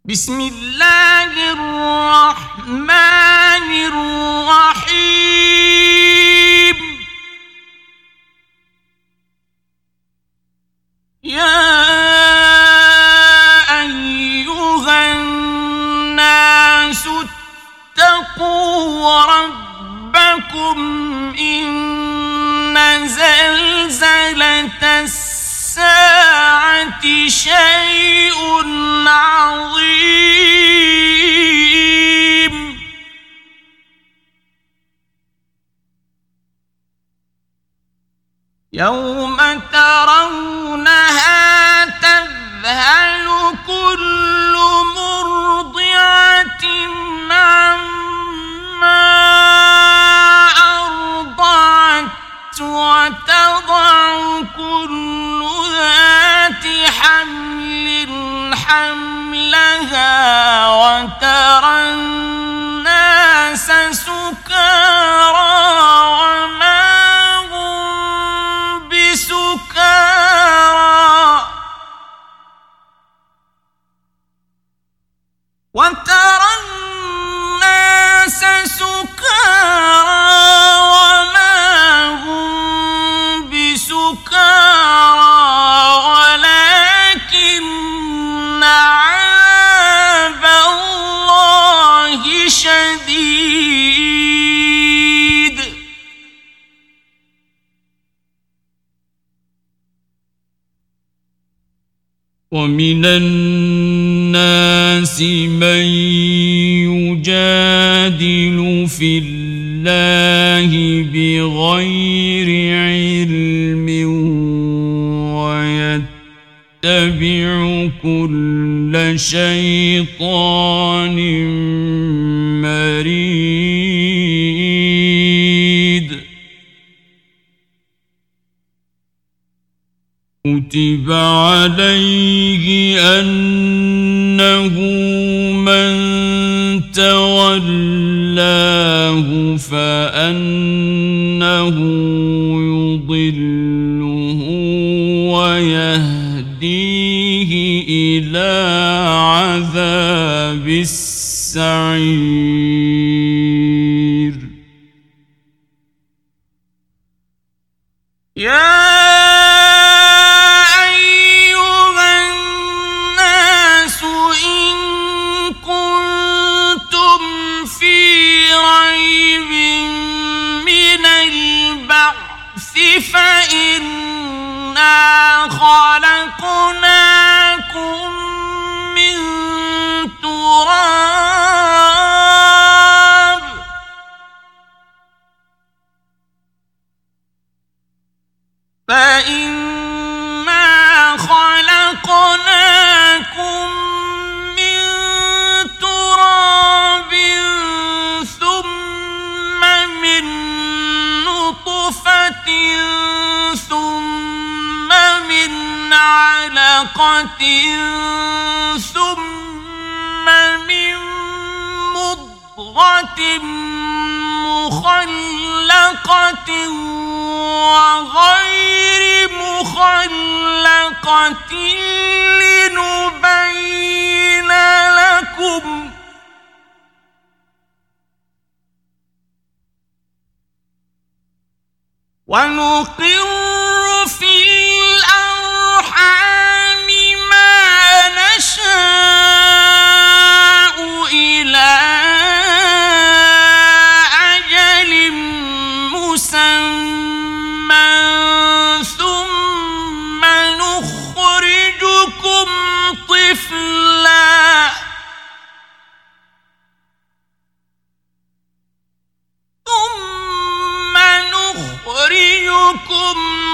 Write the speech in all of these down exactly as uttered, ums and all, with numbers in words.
بسم الله الرحمن الرحيم. يا أيها الناس اتقوا ربكم إن زلزلة الساعة شيء عظيم. يوم ترونها تذهل كل مرضعة عما أرضعت وتضع كل ذات حمل حملها وترى الناس سكارى وما هم بسكارى وترى الناس سكارى وما هم بسكارى ولكن عذاب الله شديد. ومن الناس من يجادل في الله بغير علم ويتبع كل شيطان مريد. كتب عليه أنه من تولاه فأنه يضله ويهديه إلى عذاب السعير. يا فإنا خلقناكم من تراب فإنا خلقناكم من تراب ثم من نطفة ثم من علقة ثم من مضغة مخلقة وغير مخلقة لنبين لكم ونقر في الأرحام ما نشاء إلى أجل مسمى ثم نخرجكم طفلا ثم نخرجكم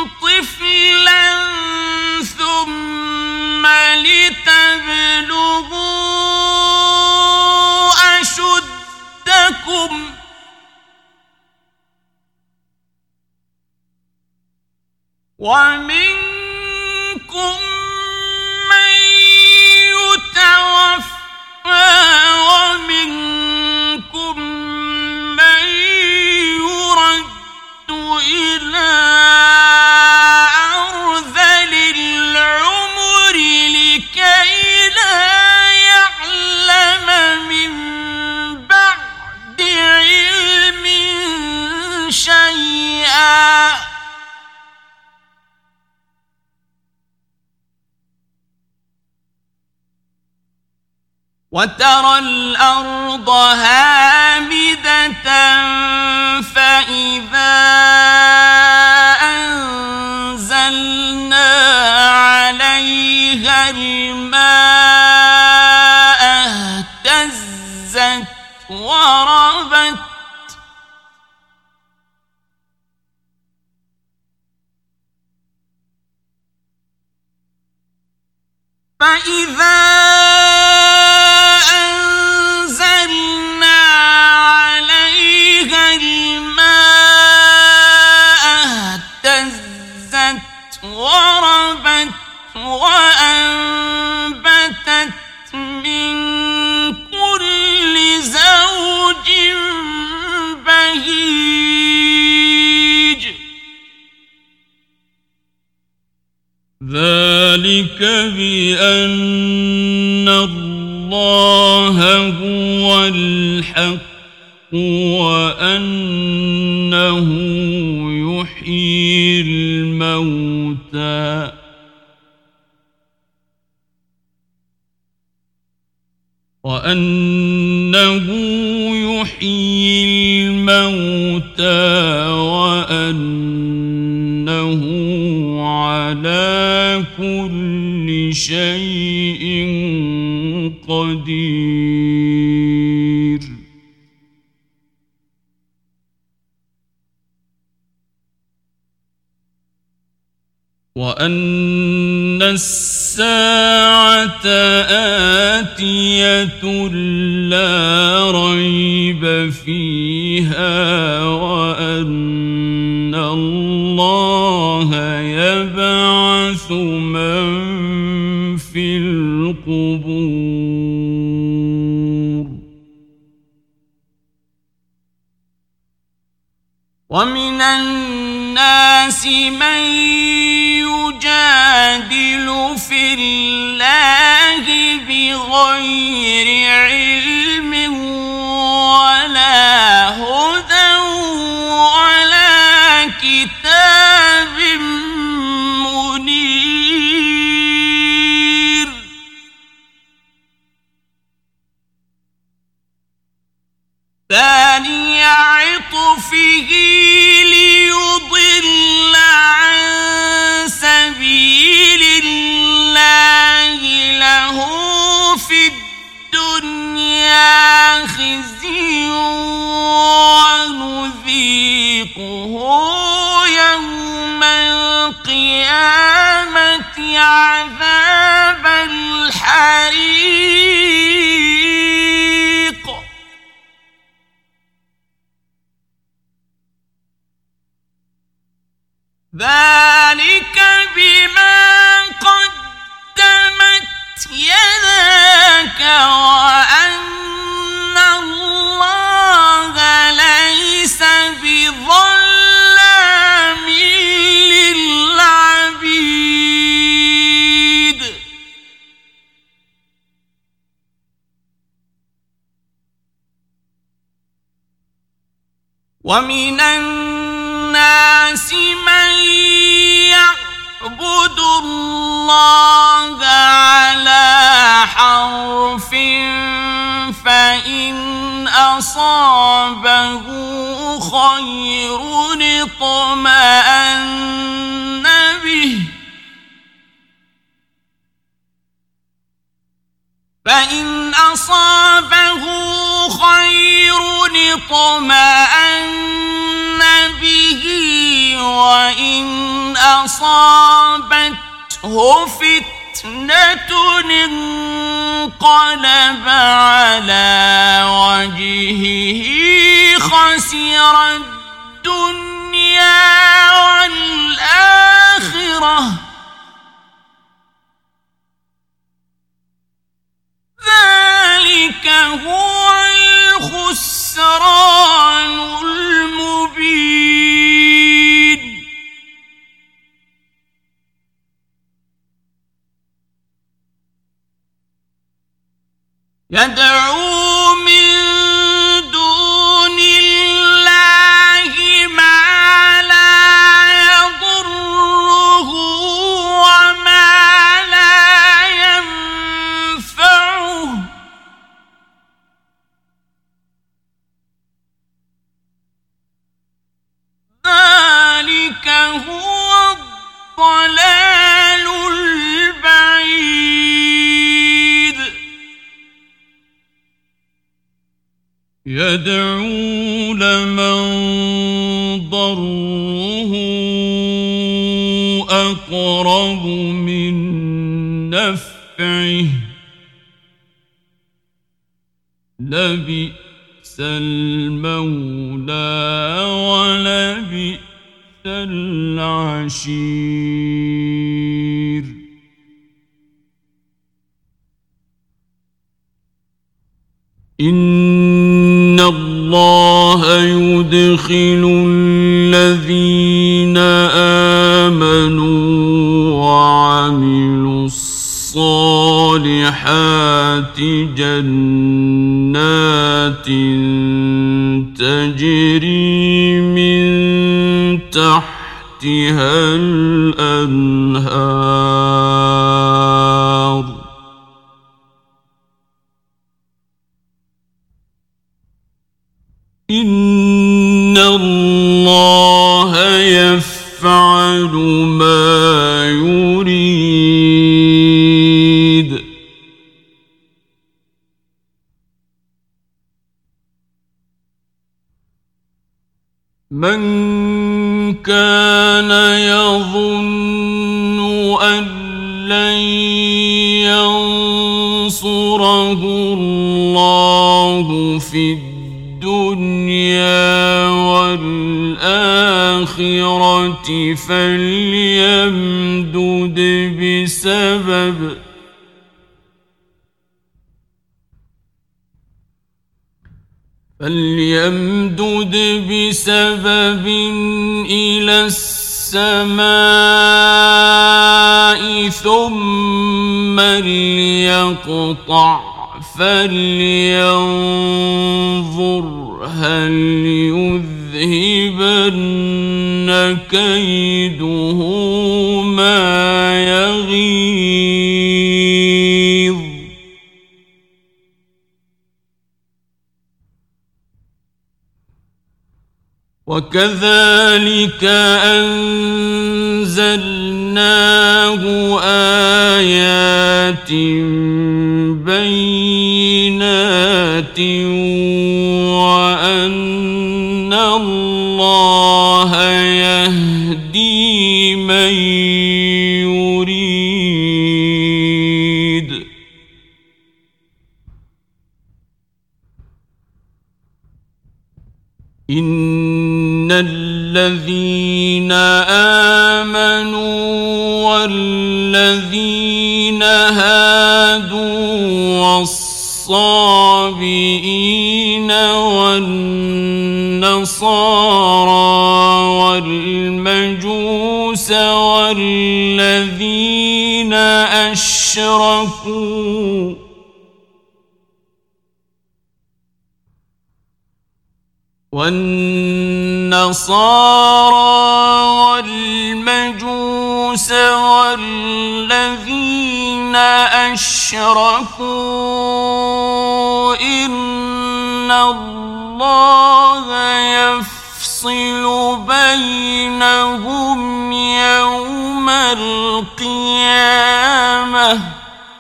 وترى الأرض هامدة فإذا أنزلنا عليها الماء اهتزت وربت فإذا أنزلنا عليها الماء اهتزت وربت وأنبتت من كل زوج بهيج ذلك بأن الله هو الحق وأنه يحيي الموتى وأنه يحيي الموتى وأنه على كل شيء قدير وأن الساعة آتية لا ريب فيها وأن الله يبعث من في القبور ومن الناس من يجادل في الله بغير علم ولا هدى ولا كتاب منير ثاني عطفه ليضل عن سبيل الله له في الدنيا خزي ونذيقه يوم القيامة عذاب الحريق ذلك بما قدمت يداك وأن الله ليس بظلام للعبيد ومن الناس من يعبد الله على حرف فإن أصابه خير اطمأن به فإن أصابه خير اطمأن به وإن أصابته فتنة انقلب على وجهه خسر الدنيا والآخرة ذلك هو الخسران المبين يدعو من دون الله ما لا يضره وما لا ينفعه يدعو لمن ضره أقرب من نفعه لبئس المولى ولبئس العشير. إن الله يدخل الذين آمنوا وعملوا الصالحات جنات تجري من تحتها الأنهار إن الله يفعل ما يريد. من كان يظن أن لن ينصره الله في الدنيا والآخرة فليمدد بسبب فليمدد بسبب إلى السماء ثم ليقطع فلينظر هل يذهبن كيده ما يغيظ. وكذلك أنزلناه آيات بينات وأن الله يهدي من يريد. إن الذين آمنوا والذين هادوا والصابئين والنصارى والمجوس والذين أشركوا والنصارى والمجوس والذين أشركوا إن الله يفصل بينهم يوم القيامة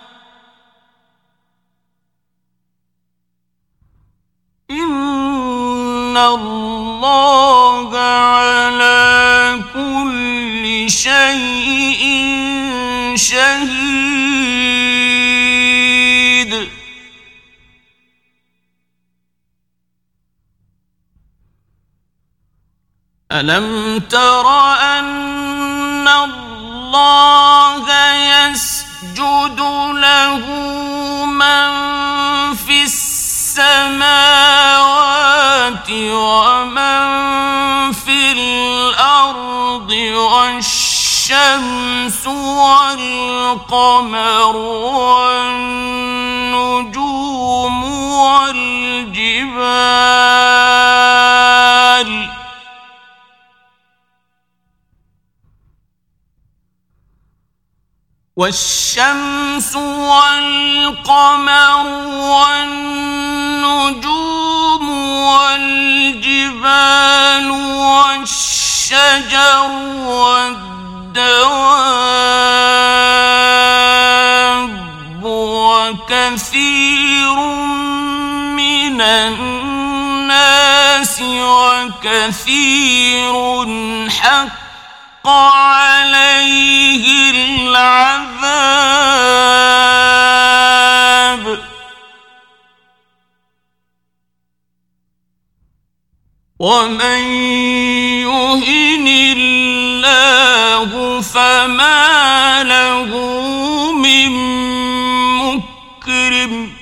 إن الله على كل شيء شهيد. ألم تر أن الله يسجد له من في السماوات ومن في الأرض والشمس والقمر والنجوم والجبال والشمس والقمر والنجوم والجبال والشجر والدواب وكثير من الناس الناس وكثير حق عليه العذاب ومن يهن الله فما له من مكرم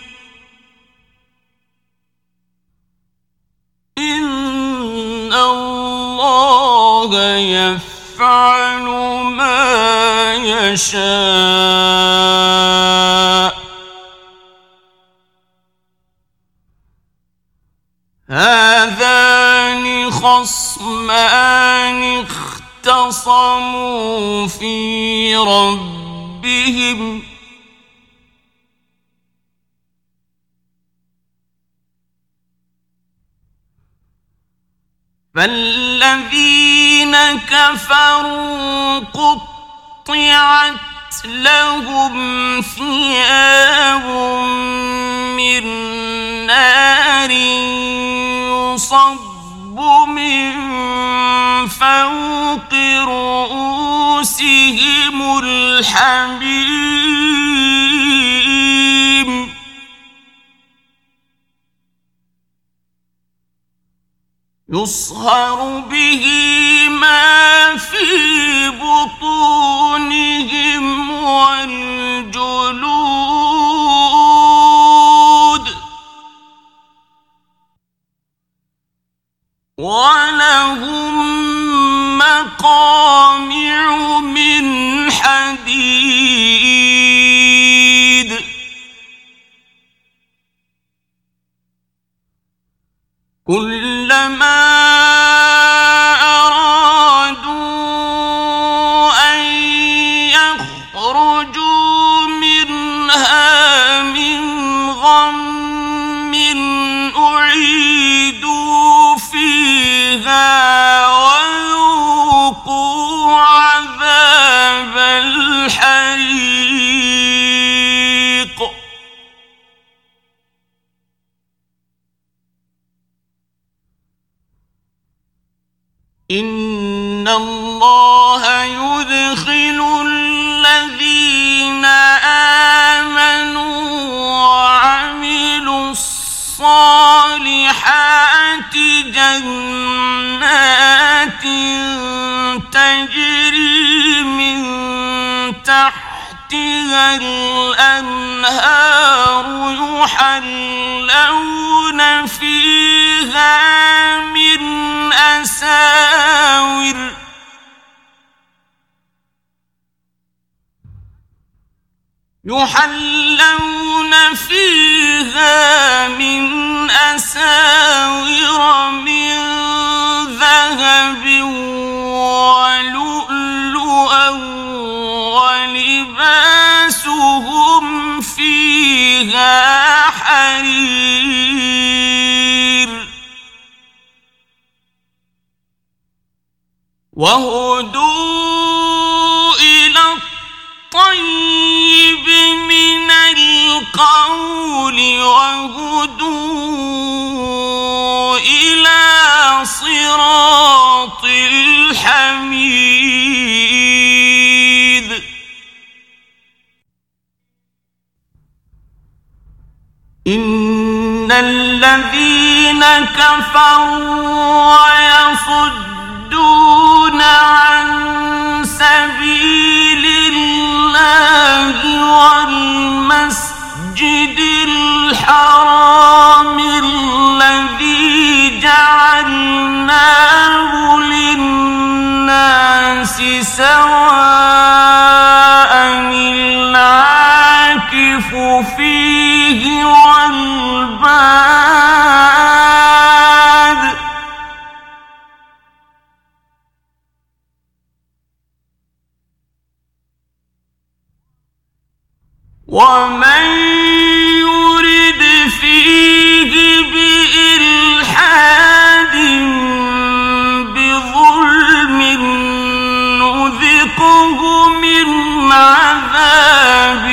إن الله يفعل ما يشاء هذان خصمان اختصموا في ربهم فالذين كفروا قطعت لهم ثياب من نار يصب من فوق رؤوسهم الحميم يصهر به ما في بطونهم والجلود ولهم مقامع من حديد كلما أرادوا أن يخرجوا منها من غم أعيدوا فيها وذوقوا عذاب الحريق إن الله يدخل الذين آمنوا وعملوا الصالحات جنات تجري من تحتها الأنهار يحلون فيها من أساور يحلون فيها من أساور من ذهب ولؤلؤا ولباسهم فيها حرير وهدوا إلى الطيب من القول وهدوا إلى صراط الحميد إن الذين كفروا ويصدون عن سبيل الله والمسجد الحرام الذي جعلناه للناس سواء العاكف فيه والباد ومن يرد فيه بإلحاد بظلم نذقه من عذاب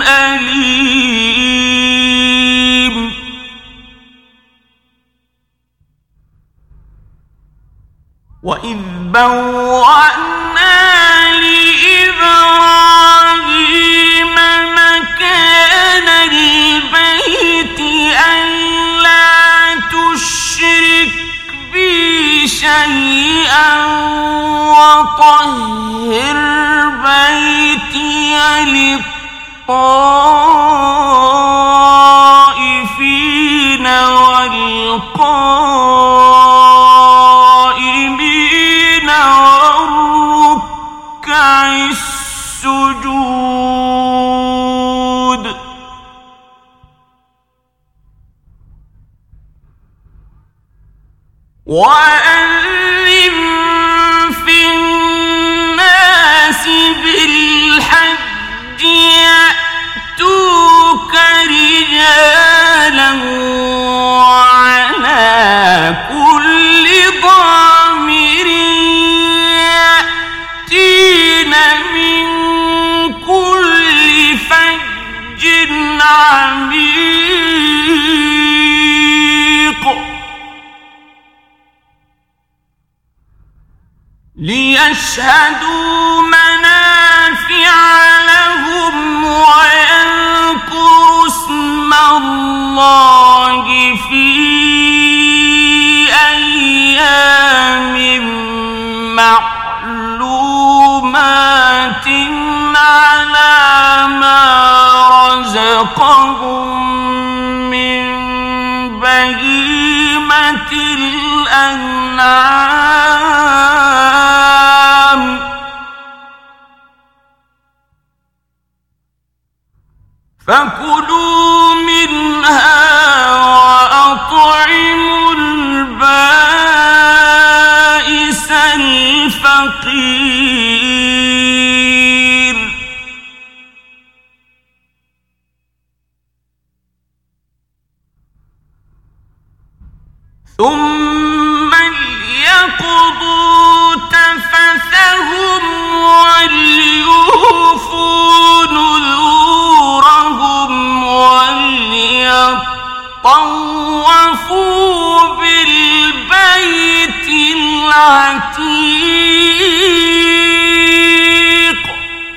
أليم وإذ بوأنا لإبراهيم مكان البيت ألا تشرك بي شيئا وطهر بيتي للطائفين والقائمين والركع السجود وأذن في الناس بالحج يأتوك رجالا وعلى كل ضامر يأتين من كل فج عميق ليشهدوا منافع لهم ويذكروا اسم الله في أيام معلومات على ما رزقهم من بهيمة الأنعام فكلوا منها وأطعموا البائس الفقير ثم ليقضوا تفثهم وليوفوا نذورهم وليطوفوا بالبيت العتيق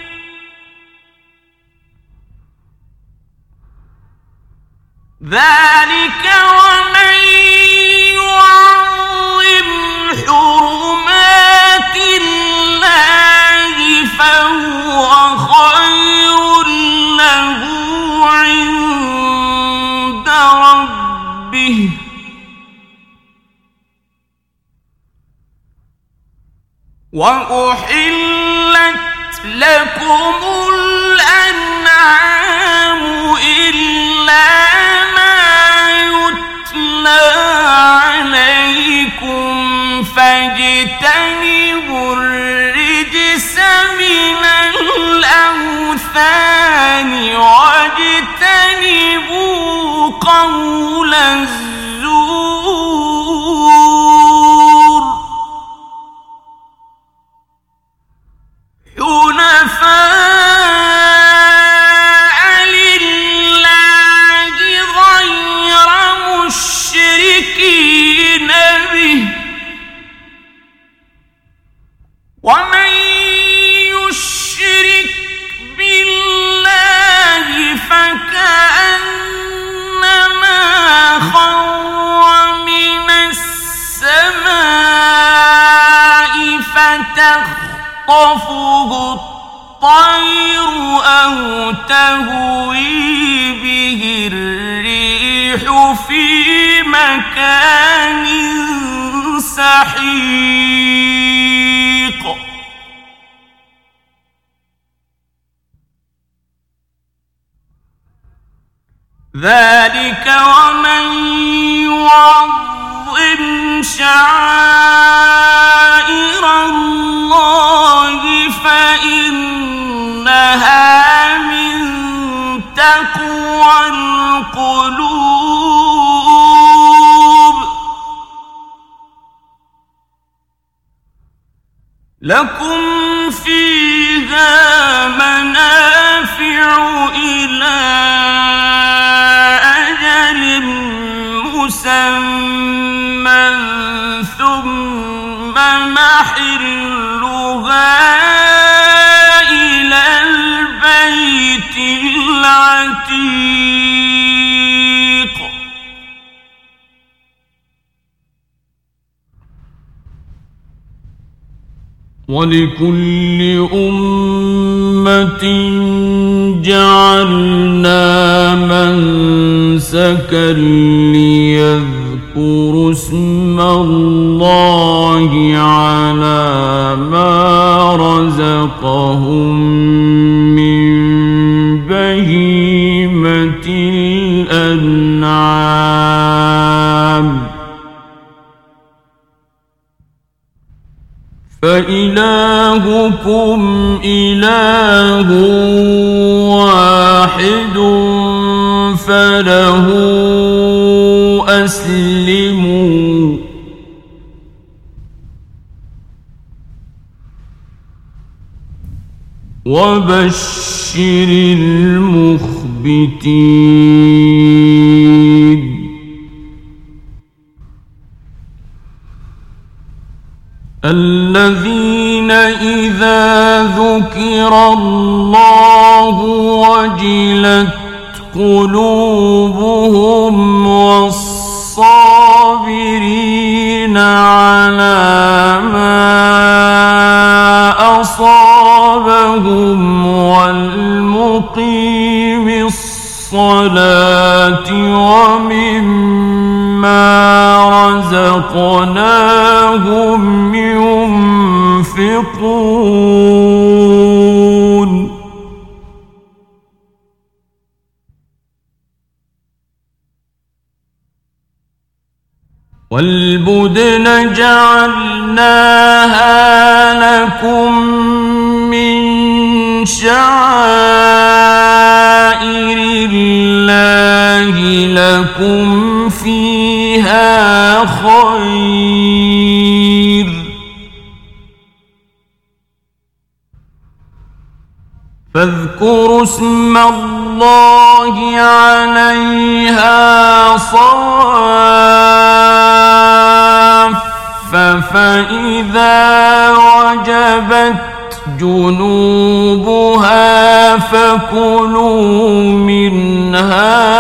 ذلك ومن يعظم حرمات الله فهو خير له عند ربه وأحلت لكم الأنعام إلا ما يتلى عليكم فاجتنبوا الرجس من الأوثان واجتنبوا قول الزور حنفاء لله غير مشركين به ومن يشرك بالله فكأنما خر من السماء فتخطفه الطير أو تهوي به الريح في مكان سحيق ذلك ومن يعظم شعائر الله فإنها من تقوى القلوب لكم فيها منافع إلى أجل مسمى ثم ما محلها إلى البيت العتيق ولكل أمة جعلنا منسكا ليذكروا اسم الله على ما رزقهم من بهيمة الأنعام فإلهكم إله واحد فله أسلموا وبشر المخبتين الذين إذا ذكر الله وجلت قلوبهم والصابرين على ما أصابهم والمقيم الصلاة ومما رزقناهم ينفقون والبدن جعلناها لكم من شعائر الله لكم فيها خير فاذكروا اسم الله عليها صواف فإذا وجبت جنوبها فكلوا منها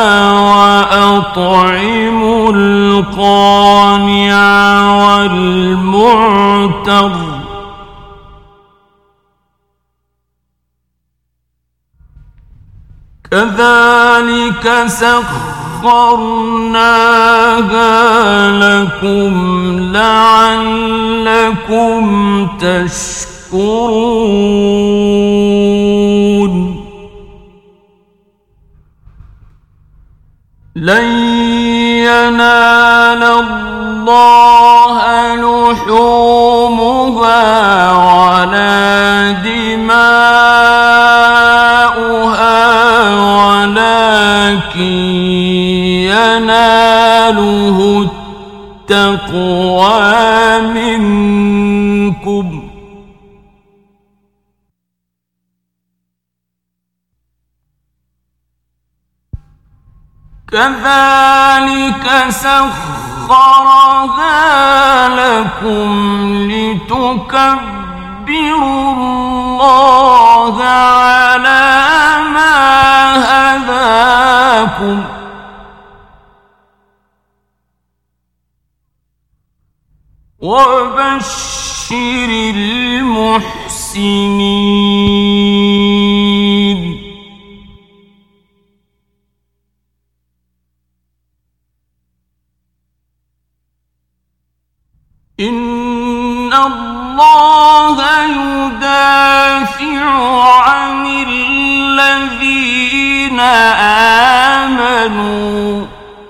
وأطعموا القانع والمعتر كذلك سخرناها لكم لعلكم تشكرون لن ينال الله لحومها ولا دماؤها ولكن يناله التقوى منكم كذلك سخرها لكم لتكبروا الله على ما هداكم وبشر المحسنين إن الله يدافع عن الذين آمنوا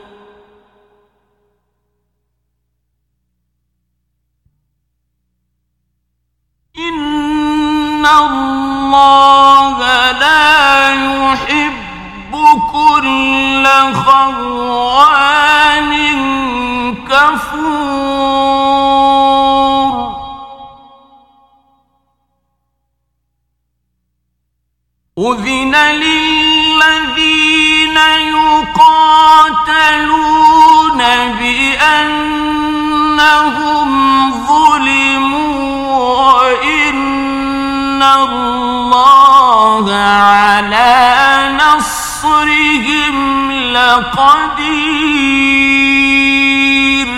إن الله لا يحب كل خوان كفور أذن للذين يقاتلون بأنهم ظلموا لقدير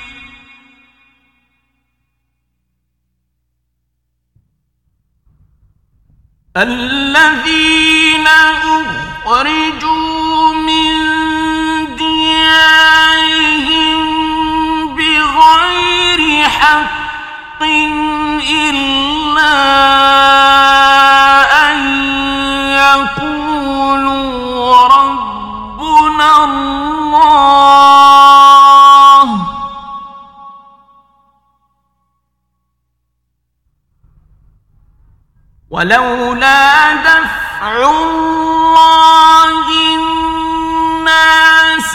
الذين أخرجوا من ديارهم بغير حق إلا أن يقولوا ربنا الله ولولا دفع الله الناس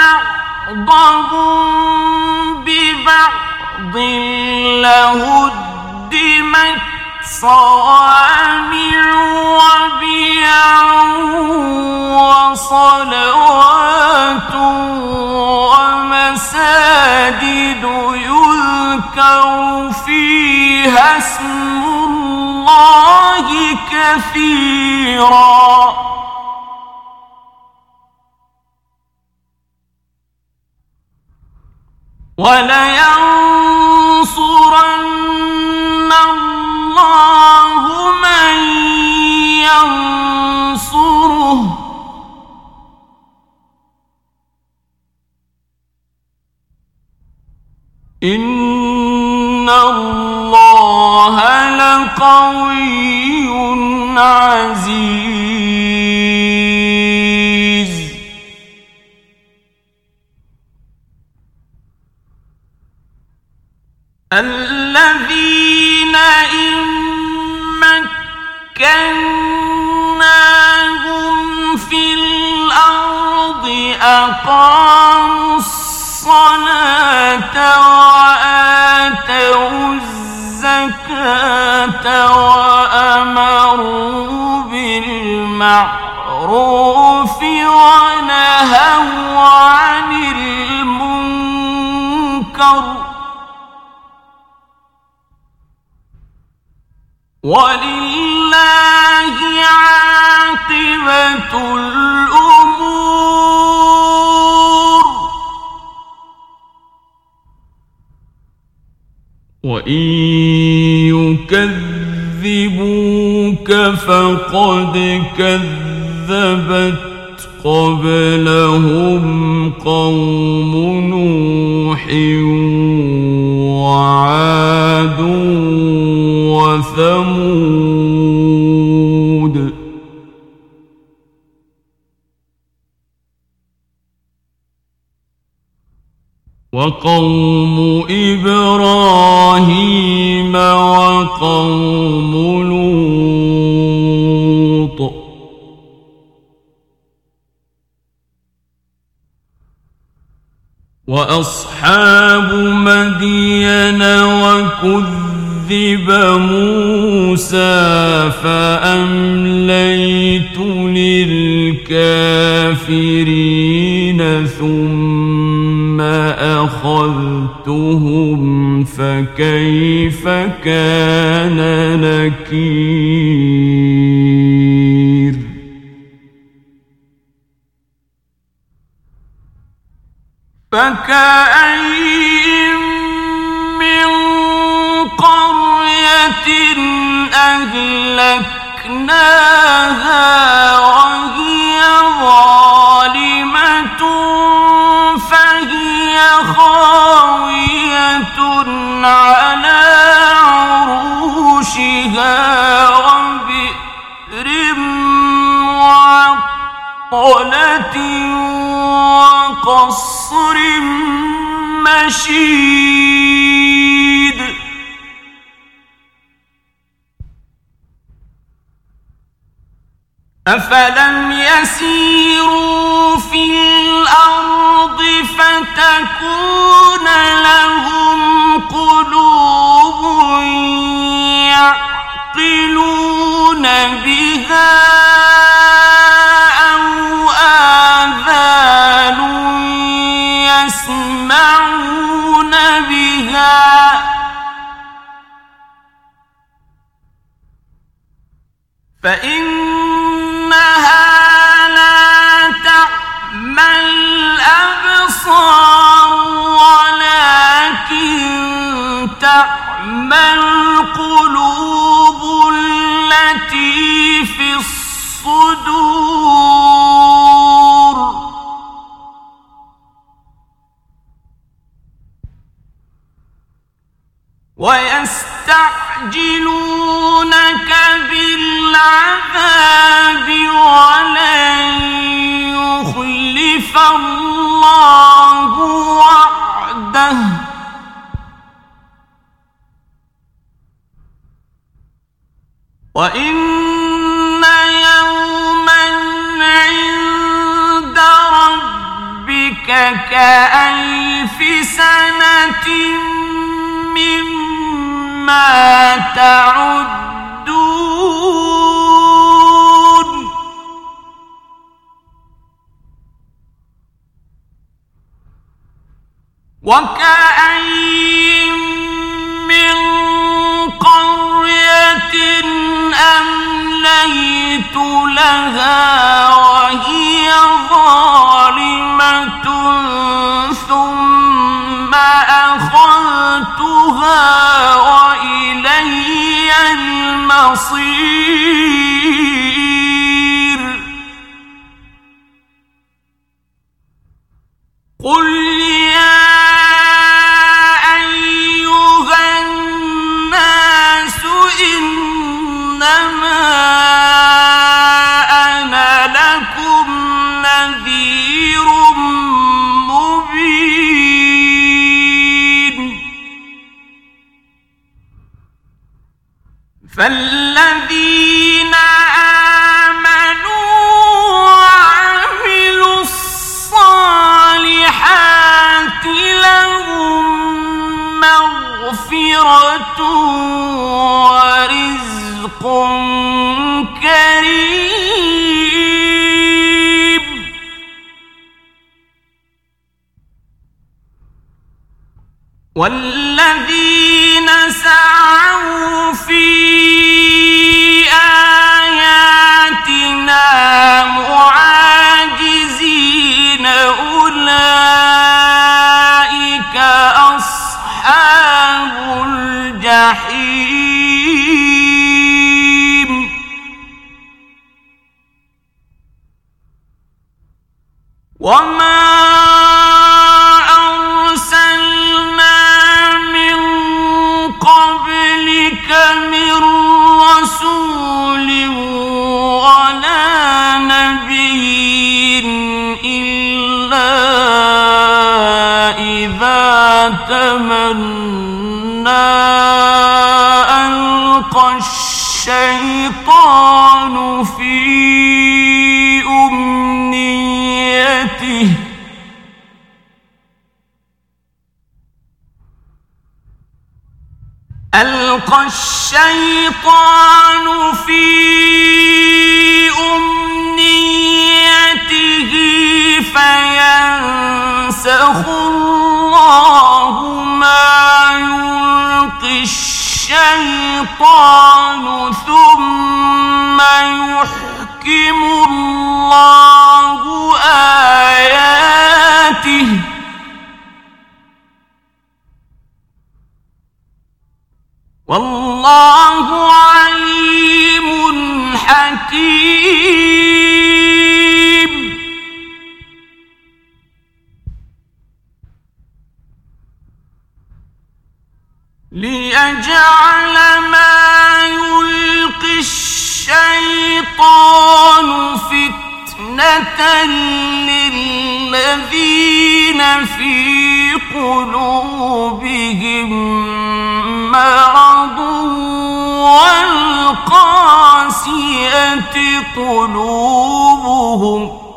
بعضهم ببعض لهدمت صوامع وبيع وصلوات ومساجد يذكر فيها اسم الله كثيرا ولينصرن الله من ينصره إن الله لقوي عزيز الذين إن مكناهم في الأرض أقاموا الصلاة وآتوا الزكاة وأمروا بالمعروف ونهوا عن المنكر ولله عاقبة الأمور وإن يكذبوك فقد كذبت قبلهم قوم نوح وعاد وثمود وقوم إبراهيم وقوم لوط وأصحاب مدين وكذب موسى فأمليت للكافرين ثم أخذتهم فكيف كان نكير فكأين من قرية أهلكناها وهي ظالمة فهي خاوية على عروشها وبئر معطلة وقصر مشيد أفلم يسيروا في الأرض فتكون لهم قلوب يعقلون بها أو آذان يسمعون بها فإنها لا تعمى ويستعجلونك بالعذاب ولن يخلف الله وعده وإن يوما عند ربك كألف سنة مما تعدون وكأين من قرية أمليت لها وهي ظالمة ثم أخذتها وإلي المصير قل يا أيها الناس إنما أنا لكم نذير مبين فالذين آمنوا وعملوا الصالحات لهم مغفرة ورزق كريم والذين سعوا في آياتنا معاجزين أولئك أصحاب الجحيم وما من رسول ولا نبي إلا إذا تمنى ألقى الشيطان في أمنيته ألقى الشيطان في أمنيته فينسخ الله ما يلقي الشيطان ثم يحكم الله آياته والله عليم حكيم ليجعل ما يلقي الشيطان فتنة للذين في قلوبهم مرض والقاسية قلوبهم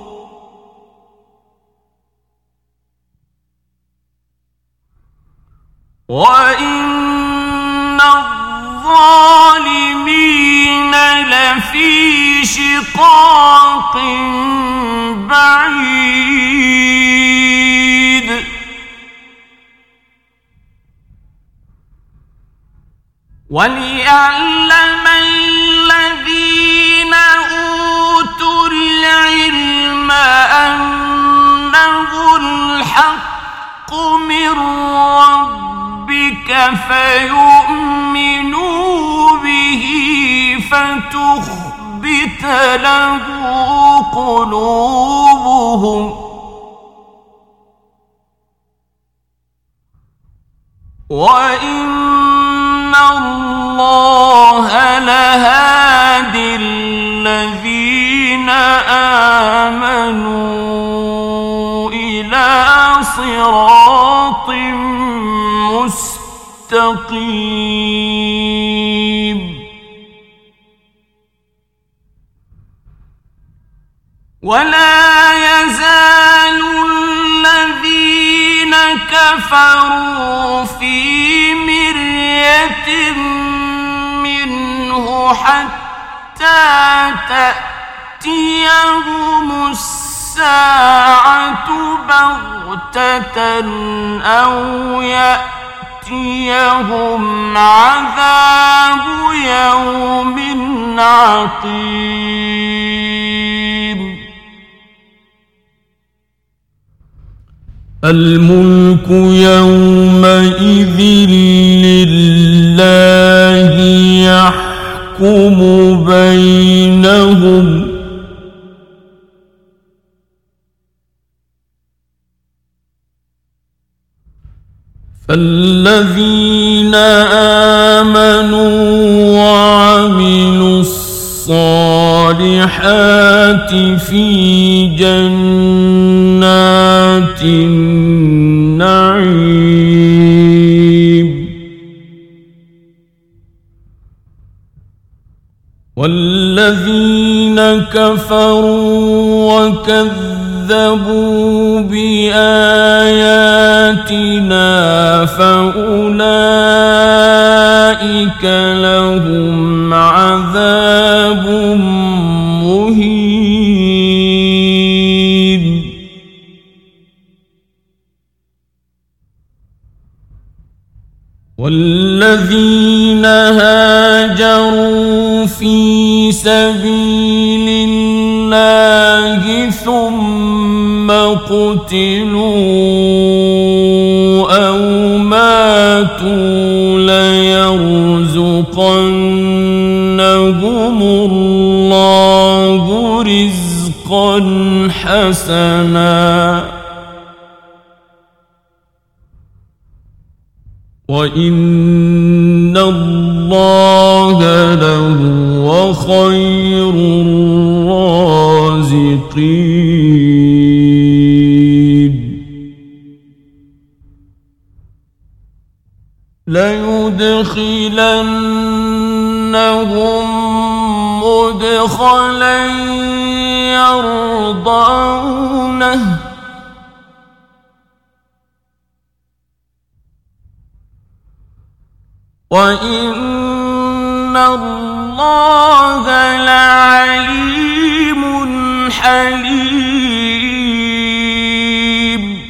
وإن الظالمين لفي شقاق بعيد وليعلم الذين أوتوا العلم أنه الحق من ربك فيؤمنوا به فتخبت له قلوبهم وإن الله لهادي الذين آمنوا إلى صراط مستقيم ولا يزال الذين كفروا في مرية منه حتى تأتيهم الساعة بغتة أو يأتيهم عذاب يوم عقيم الملك يومئذ لله يحكم بينهم فالذين آمنوا وعملوا الصالحات في جنات النعيم والذين كفروا وكذبوا بآياتنا فأولئك لهم عذاب مهين والذين هاجروا في سبيل الله ثم قتلوا أو ماتوا ليرزقنهم الله رزقا حسنا وإن الله لهو خير الرازقين ليدخلنهم مدخلا يرضونه وإن الله لعليم حليم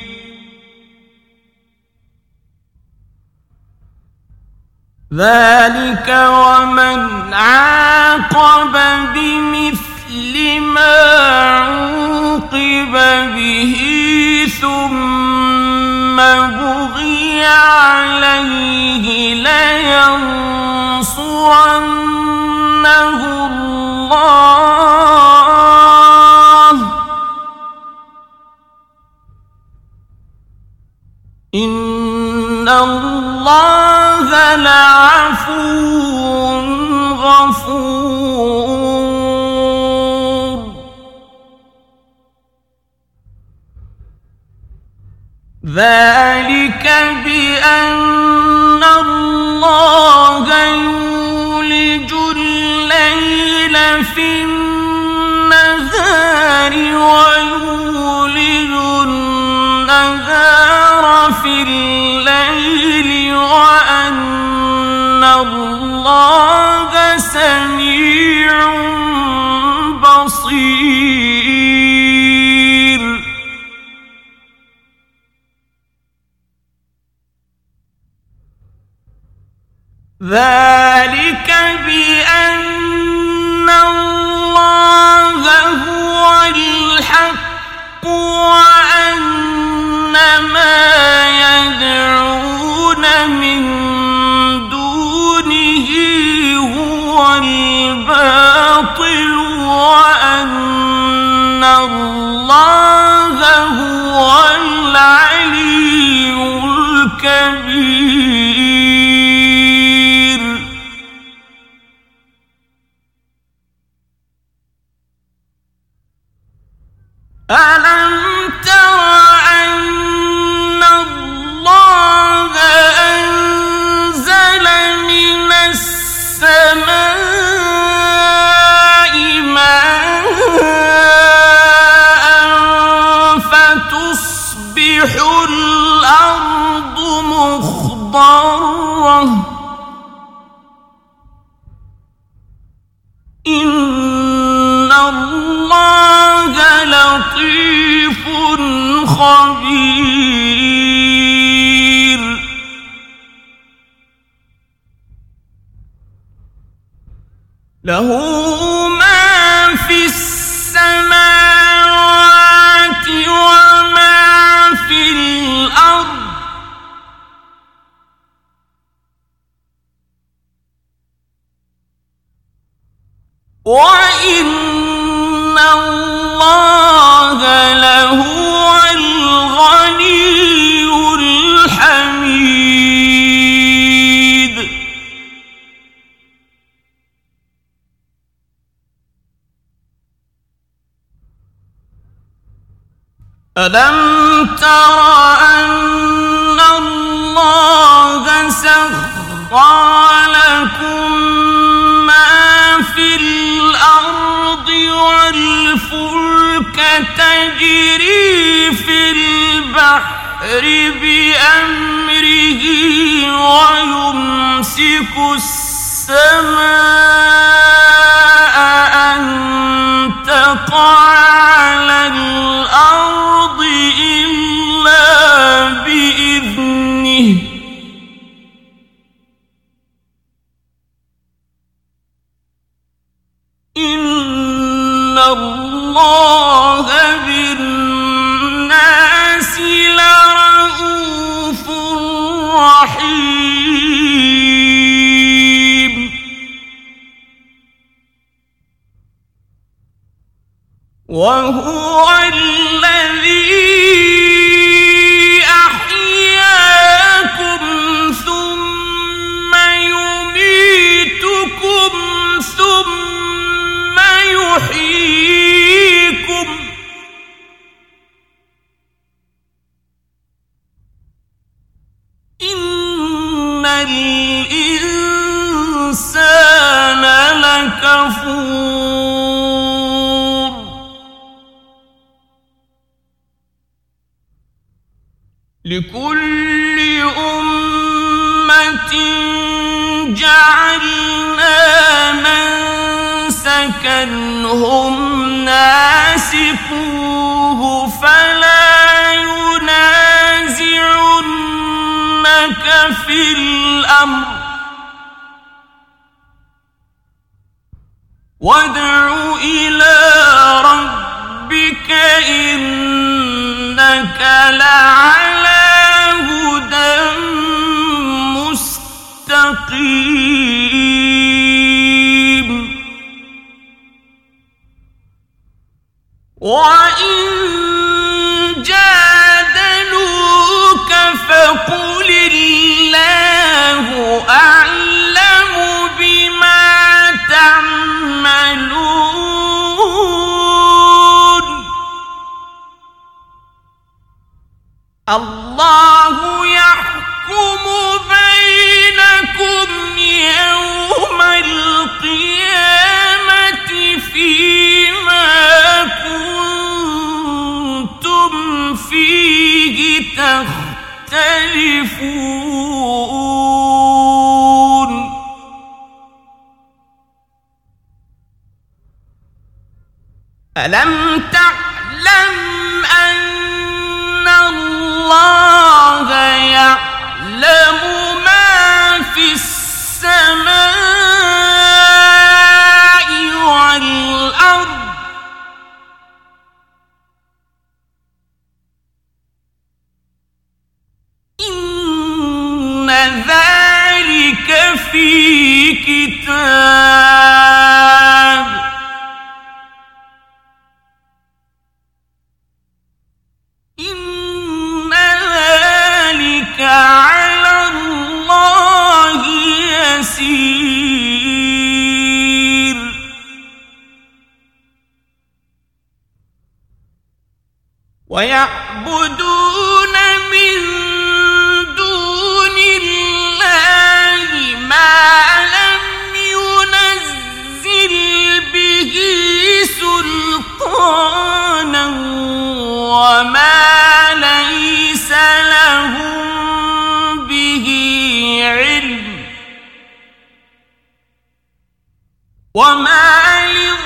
ذلك ومن عاقب بمثل ما عوقب به ثم بغي عليه لينصرنه الله إن الله لعفو غفور ذلك بأن الله يولج الليل في النهار ويولج النهار في الليل وأن الله سميع بصير ذلك بأن الله هو الحق وأن ما يدعون من دونه هو الباطل وأن الله هو العلي الكبير وتصبح الأرض مخضرة إن الله لطيف خبير له ما في السماوات وما في الأرض وإن الله لهو الغني الحميد ألم تر أن الله سخر لكم ما في الأرض والفلك تجري في البحر بأمره ويمسك السماء أن تقع على الأرض إلا بإذنه إن الله بالناس لرءوف رحيم وهو الذي أحياكم ثم يميتكم ثم يحييكم إن الإنسان لكفور لكل أمة جعلنا منسكا هم ناسكوه فلا ينازعنك في الأمر وادع إلى ربك إنك لعلى هدى مستقيم وإن جادلوك فقل الله أعلم بما تعملون الله يحكم بينكم يوم القيامة فيما كنتم فيه تختلفون ألم تعلم أن الله يعلم ما في السماء والأرض إن ذلك في كتاب إن ذلك على الله يسير ويعبدون من دون الله ما لم ينزل به سلطانا وما ليس وما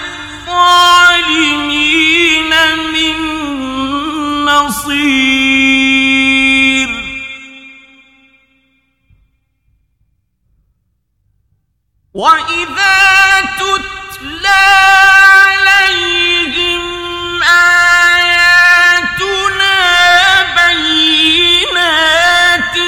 للظالمين من نصير وإذا تتلى عليهم آياتنا بينات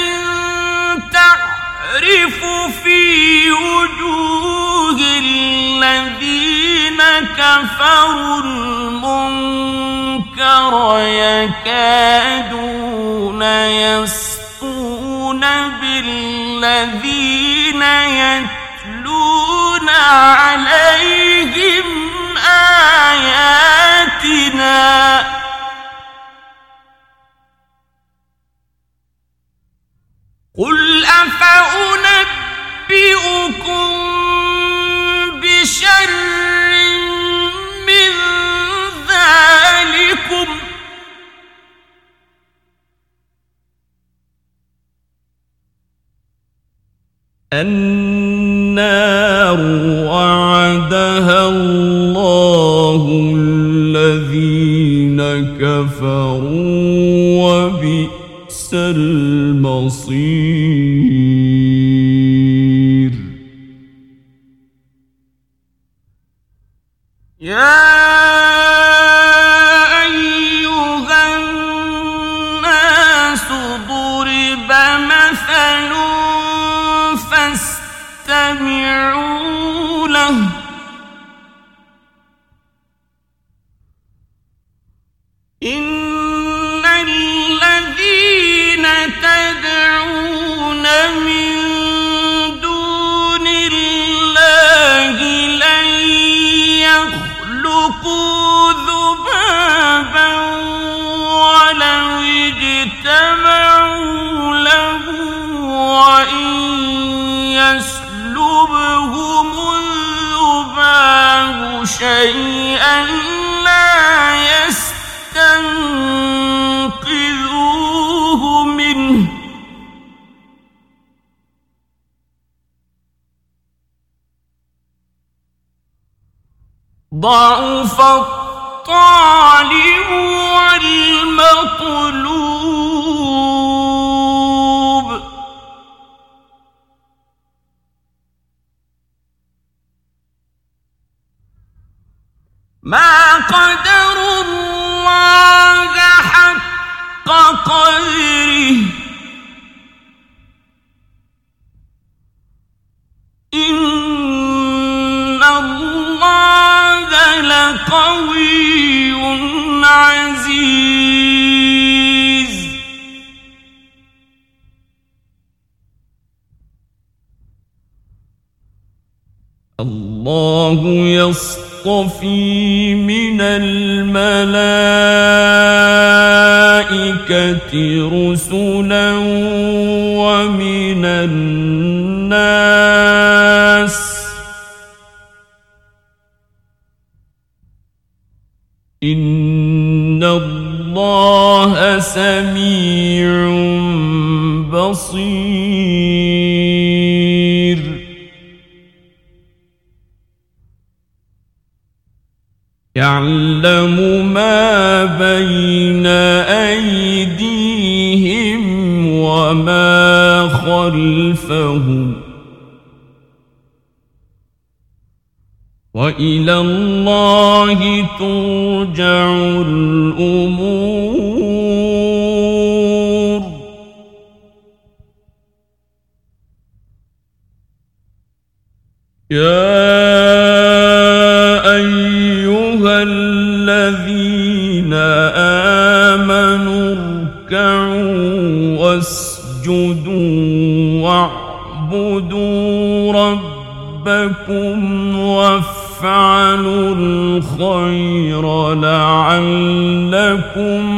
تعرف في وجوه الذين كفروا المنكر يكادون يسطون بالذين يتلون عليهم آياتنا قل أفأنبئكم بشر من ذلكم النار وعدها الله الذين كفروا وبئس المصير يا أيها الناس ضرب مثل فاستمعوا له إن الذين تدعون من دون الله لن يخلقوا ذبابا ولو اجتمعوا له وإن يسلبهم الذباب شيئا لا يستنقذوه منه ضعف الطالب والمطلوب ما قدروا الله حق قدره إن الله لقوي عزيز الله يصطفي من الملائكة رسلا ومن الناس إن الله سميع بصير يعلم ما بين أيديهم وما خلفهم وإلى الله ترجع الأمور يا أيها الذين آمنوا اركعوا واسجدوا واعبدوا ربكم وافعلوا الخير لعلكم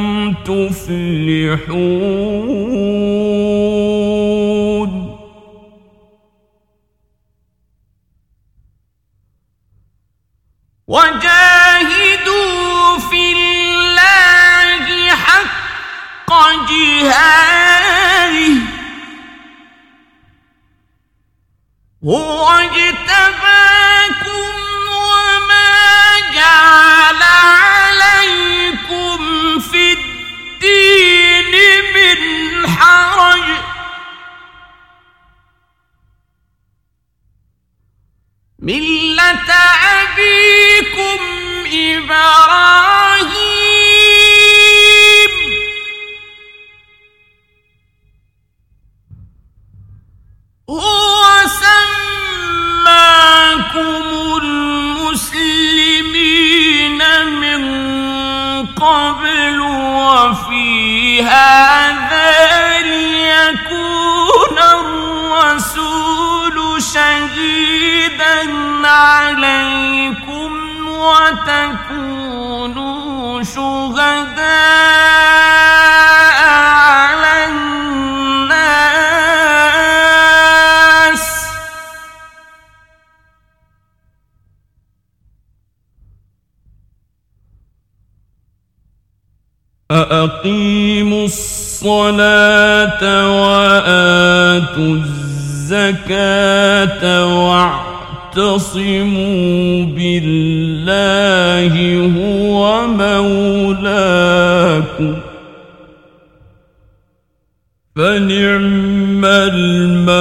تفلحون وجاهدوا في الله حق جهاده هو اجتباكم عليكم وتكونوا شهداء على الناس فأقيموا الصلاة وآتوا الزكاة واعتصموا بالله هو مولاكم فنعم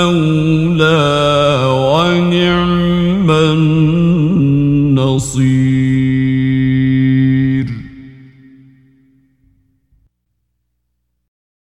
المولى ونعم النصير.